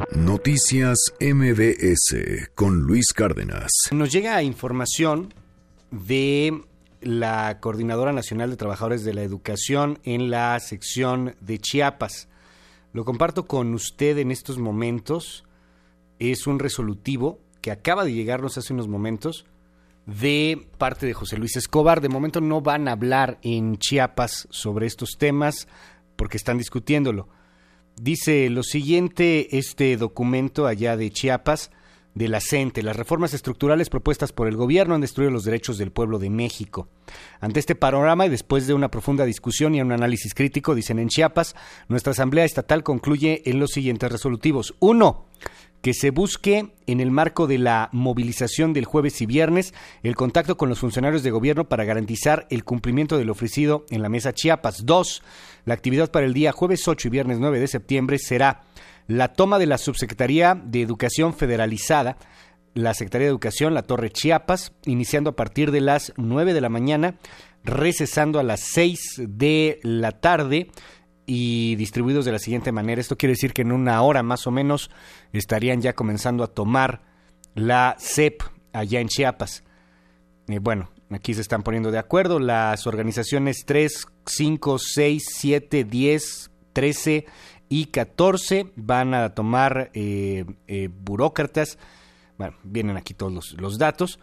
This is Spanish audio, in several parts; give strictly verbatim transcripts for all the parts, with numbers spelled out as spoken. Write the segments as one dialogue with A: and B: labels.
A: Noticias M B S con Luis Cárdenas.
B: Nos llega información de la Coordinadora Nacional de Trabajadores de la Educación en la sección de Chiapas. Lo comparto con usted en estos momentos. Es un resolutivo que acaba de llegarnos hace unos momentos de parte de José Luis Escobar. De momento no van a hablar en Chiapas sobre estos temas porque están discutiéndolo. Dice lo siguiente este documento allá de Chiapas, de la CENTE: las reformas estructurales propuestas por el gobierno han destruido los derechos del pueblo de México. Ante este panorama y después de una profunda discusión y un análisis crítico, dicen en Chiapas, nuestra Asamblea Estatal concluye en los siguientes resolutivos. Uno, que se busque, en el marco de la movilización del jueves y viernes, el contacto con los funcionarios de gobierno para garantizar el cumplimiento de lo ofrecido en la Mesa Chiapas. Dos, la actividad para el día jueves ocho y viernes nueve de septiembre será la toma de la Subsecretaría de Educación Federalizada, la Secretaría de Educación, la Torre Chiapas, iniciando a partir de las nueve de la mañana, recesando a las seis de la tarde, y distribuidos de la siguiente manera. Esto quiere decir que en una hora más o menos estarían ya comenzando a tomar la C E P allá en Chiapas. Eh, bueno, aquí se están poniendo de acuerdo las organizaciones tres, cinco, seis, siete, diez, trece y catorce. Van a tomar eh, eh, burócratas. Bueno, vienen aquí todos los, los datos.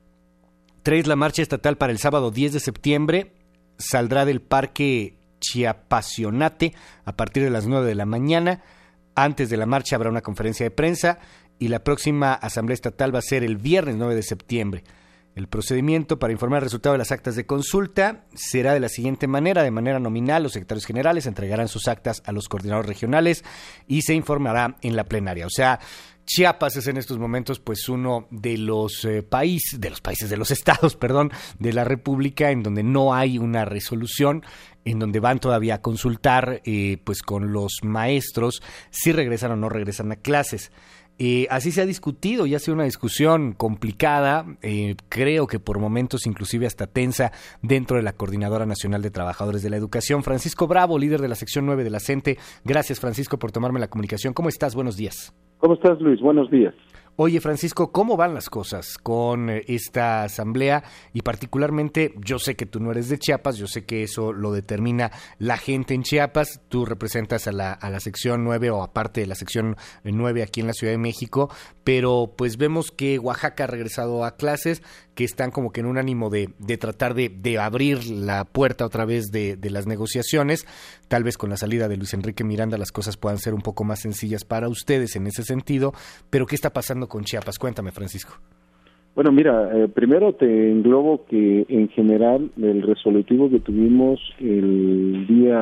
B: tres, la marcha estatal para el sábado diez de septiembre saldrá del Parque Chiapasionate a partir de las nueve de la mañana. Antes de la marcha habrá una conferencia de prensa y la próxima asamblea estatal va a ser el viernes nueve de septiembre. El procedimiento para informar el resultado de las actas de consulta será de la siguiente manera: de manera nominal, los secretarios generales entregarán sus actas a los coordinadores regionales y se informará en la plenaria. O sea, Chiapas es en estos momentos pues uno de los eh, países, de los países, de los estados, perdón, de la República en donde no hay una resolución, en donde van todavía a consultar eh, pues con los maestros si regresan o no regresan a clases. Eh, así se ha discutido y ha sido una discusión complicada, eh, creo que por momentos inclusive hasta tensa dentro de la Coordinadora Nacional de Trabajadores de la Educación. Francisco Bravo, líder de la sección nueve de la CENTE. Gracias, Francisco, por tomarme la comunicación. ¿Cómo estás? Buenos días.
C: ¿Cómo estás, Luis? Buenos días.
B: Oye, Francisco, ¿cómo van las cosas con esta asamblea? Y particularmente, yo sé que tú no eres de Chiapas, yo sé que eso lo determina la gente en Chiapas. Tú representas a la, a la sección nueve o aparte de la sección nueve aquí en la Ciudad de México, pero pues vemos que Oaxaca ha regresado a clases, que están como que en un ánimo de, de tratar de, de abrir la puerta otra vez de, de las negociaciones. Tal vez con la salida de Luis Enrique Miranda las cosas puedan ser un poco más sencillas para ustedes en ese sentido, pero ¿qué está pasando con Chiapas? Cuéntame, Francisco.
C: Bueno, mira, eh, primero te englobo que en general el resolutivo que tuvimos el día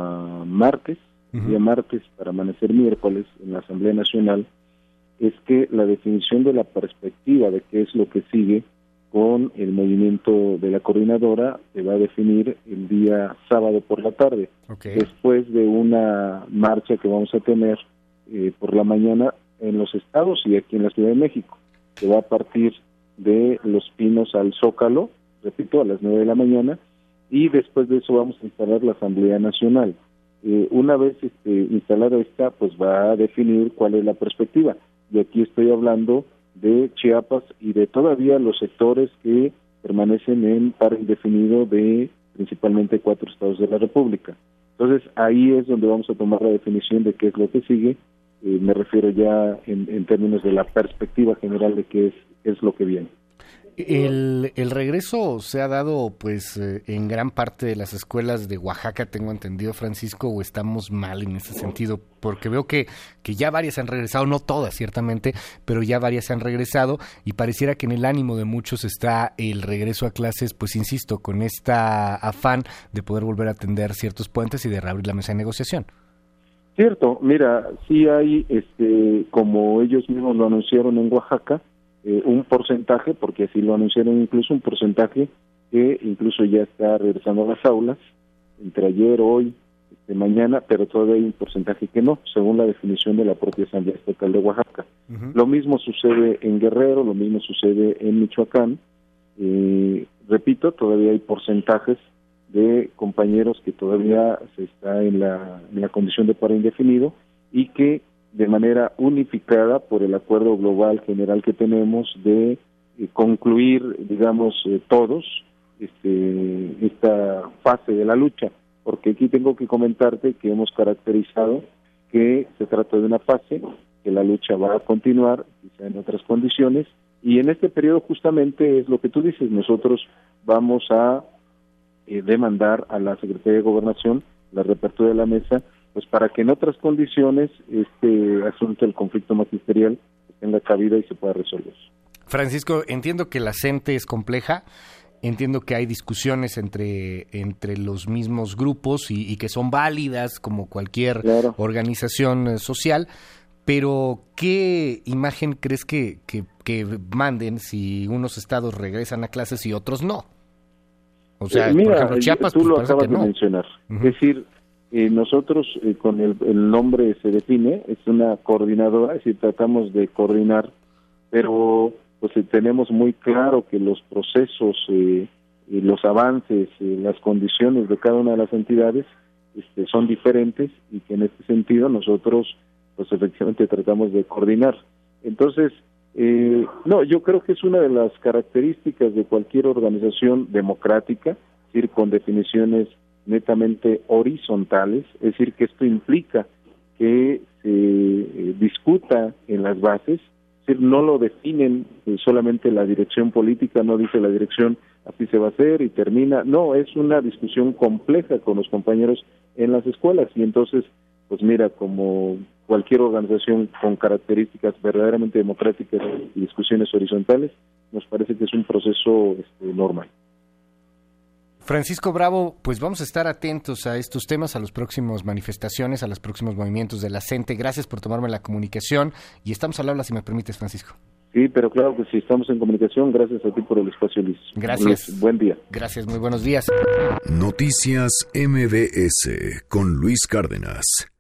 C: martes, uh-huh. día martes para amanecer miércoles en la Asamblea Nacional, es que la definición de la perspectiva de qué es lo que sigue con el movimiento de la coordinadora se va a definir el día sábado por la tarde, okay. después de una marcha que vamos a tener eh, por la mañana en los estados y aquí en la Ciudad de México, que va a partir de Los Pinos al Zócalo, repito, a las nueve de la mañana, y después de eso vamos a instalar la Asamblea Nacional. Eh, una vez este, instalada esta, pues va a definir cuál es la perspectiva, y aquí estoy hablando de Chiapas y de todavía los sectores que permanecen en paro indefinido de principalmente cuatro estados de la República. Entonces ahí es donde vamos a tomar la definición de qué es lo que sigue. Eh, me refiero ya en, en términos de la perspectiva general de qué es, qué es lo que viene.
B: El, el regreso se ha dado pues eh, en gran parte de las escuelas de Oaxaca, tengo entendido, Francisco, o estamos mal en ese sentido, porque veo que, que ya varias han regresado, no todas ciertamente, pero ya varias han regresado y pareciera que en el ánimo de muchos está el regreso a clases, pues insisto, con esta afán de poder volver a atender ciertos puentes y de reabrir la mesa de negociación.
C: Cierto, mira, sí hay, este, como ellos mismos lo anunciaron en Oaxaca, Eh, un porcentaje, porque así lo anunciaron, incluso un porcentaje que incluso ya está regresando a las aulas, entre ayer, hoy, este, mañana, pero todavía hay un porcentaje que no, según la definición de la propia Asamblea Estatal de Oaxaca. Uh-huh. Lo mismo sucede en Guerrero, lo mismo sucede en Michoacán. Eh, repito, todavía hay porcentajes de compañeros que todavía se está en la, en la condición de paro indefinido y que de manera unificada por el acuerdo global general que tenemos de eh, concluir, digamos, eh, todos este, esta fase de la lucha, porque aquí tengo que comentarte que hemos caracterizado que se trata de una fase, que la lucha va a continuar, quizá en otras condiciones, y en este periodo justamente es lo que tú dices, nosotros vamos a eh, demandar a la Secretaría de Gobernación la reapertura de la mesa, pues para que en otras condiciones este asunto del conflicto magisterial tenga cabida y se pueda resolver.
B: Francisco, entiendo que la CENTE es compleja, entiendo que hay discusiones entre, entre los mismos grupos y, y que son válidas como cualquier claro. organización social, pero ¿qué imagen crees que, que, que manden si unos estados regresan a clases y otros no? O sea,
C: eh, mira,
B: por ejemplo, Chiapas,
C: tú
B: pues,
C: lo
B: parece
C: acabas
B: que
C: de
B: no.
C: mencionar.
B: Uh-huh.
C: Es decir, eh, nosotros eh, con el, el nombre se define, es una coordinadora, es decir, tratamos de coordinar, pero pues eh, tenemos muy claro que los procesos, eh, y los avances, eh, las condiciones de cada una de las entidades este, son diferentes y que en este sentido nosotros pues efectivamente tratamos de coordinar. Entonces, eh, no, yo creo que es una de las características de cualquier organización democrática, es decir, con definiciones netamente horizontales, es decir, que esto implica que se eh, discuta en las bases, es decir, no lo definen eh, solamente la dirección política, no dice la dirección así se va a hacer y termina, no, es una discusión compleja con los compañeros en las escuelas y entonces, pues mira, como cualquier organización con características verdaderamente democráticas y discusiones horizontales, nos parece que es un proceso este, normal.
B: Francisco Bravo, pues vamos a estar atentos a estos temas, a las próximas manifestaciones, a los próximos movimientos de la CENTE. Gracias por tomarme la comunicación y estamos al habla, si me permites, Francisco.
C: Sí, pero claro que sí, estamos en comunicación. Gracias a ti por el espacio, Luis.
B: Gracias.
C: Luis, buen día.
B: Gracias, muy buenos días.
A: Noticias M B S con Luis Cárdenas.